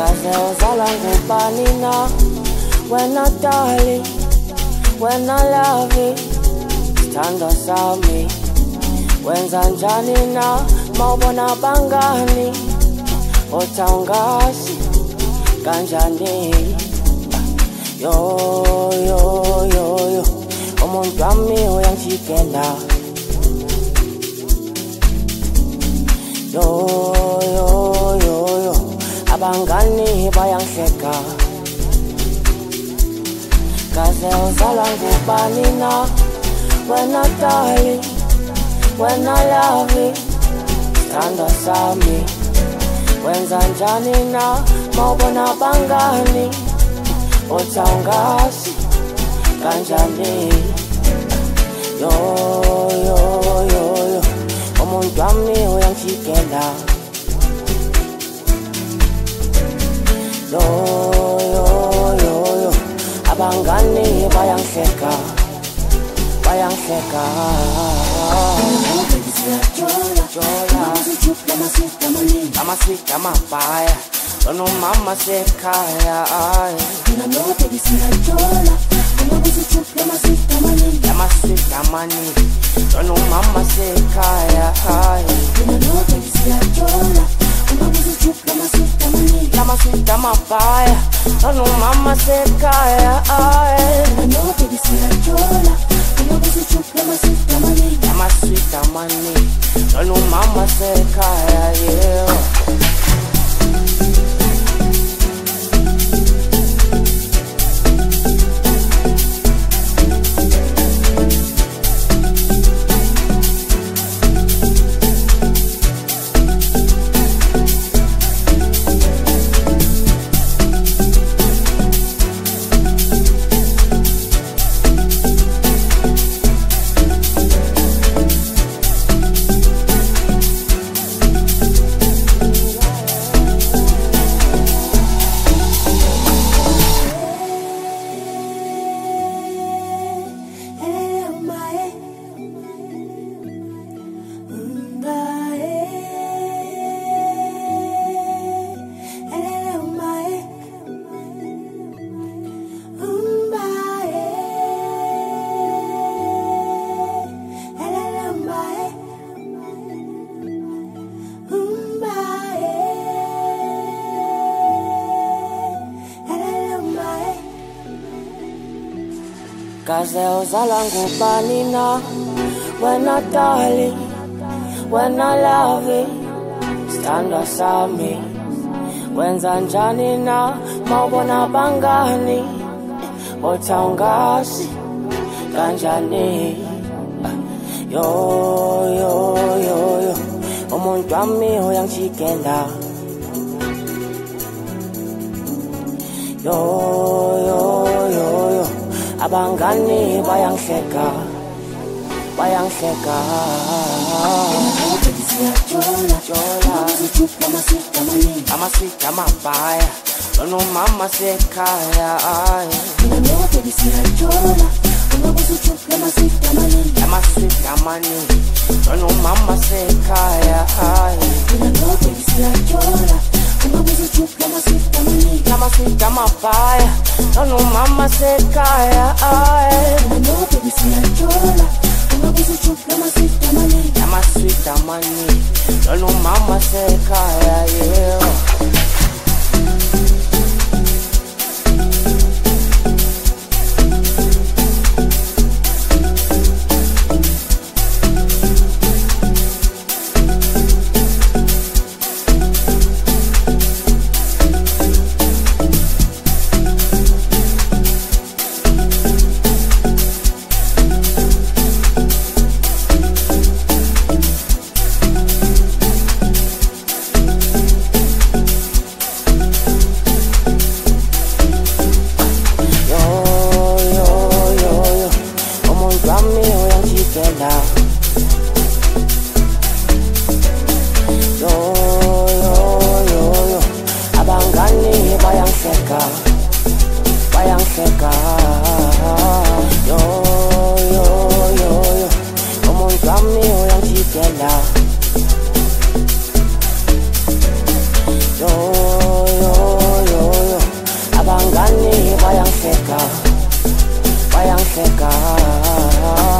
kaze uzala ngubani na wena darling, wena love sithando sami wenza njani na mawubona bangani otawungazi kanjani yo umuntu wami uyangijikela yo abangani bayangihleka kaze uzala ngubani na wena darling, wena love sithando sami wenza njani na mawubona bangani otawungazi kanjani yo umuntu wami uyangijikela yo abangani bayangihleka Mama sweet, mama fire. Don't know mama say kaya. Mama sweet, mama need. Don't know mama say kaya. Mama sweet, mama fire. Don't know mama say kaya. Mama sweet, mama need. Don't know mama say kaya, yeah. Kaze uzala ngubani na wena darling, wena love sithando sami wenza njani na mawubona bangani otawungazi kanjani yo umuntu wami uyangijikela yo abangani bayangihleka Mama sweet, mama fire. Don't know mama say kaya. Mama sweet, mama need. Don't know mama say kaya. Mama sweet, mama fire. Don't know mama say kaya. Mama sweet, mama need. Don't know mama say kaya, yeah. sekhaya.